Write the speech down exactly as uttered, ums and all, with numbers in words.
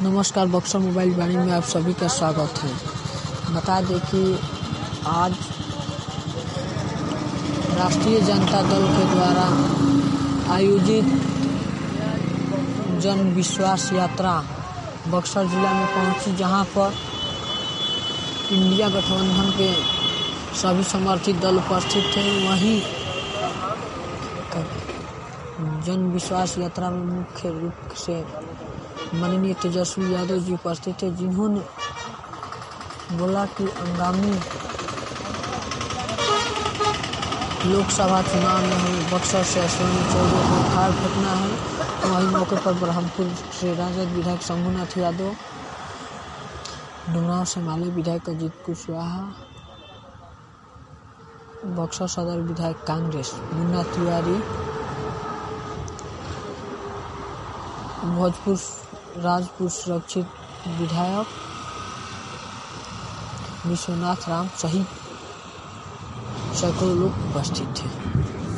नमस्कार, बक्सर मोबाइल वाणी में आप सभी का स्वागत है। बता दें कि आज राष्ट्रीय जनता दल के द्वारा आयोजित जन विश्वास यात्रा बक्सर जिला में पहुंची, जहां पर इंडिया गठबंधन के सभी समर्थित दल उपस्थित थे। वहीं जन विश्वास यात्रा में मुख्य रूप से माननीय तेजस्वी यादव जी उपस्थित थे, जिन्होंने बोला कि आगामी लोकसभा चुनाव में हमें बक्सर से अश्विनी चौबे को उखाड़ फेंकना है। वही मौके पर ब्रह्मपुर से राजद विधायक शंभुनाथ यादव, डुमरांव से माले विधायक अजीत कुशवाहा, बक्सर सदर विधायक कांग्रेस मुन्ना तिवारी, भोजपुर राजपुर सुरक्षित विधायक विश्वनाथ राम सहित सैकड़ों लोग उपस्थित थे।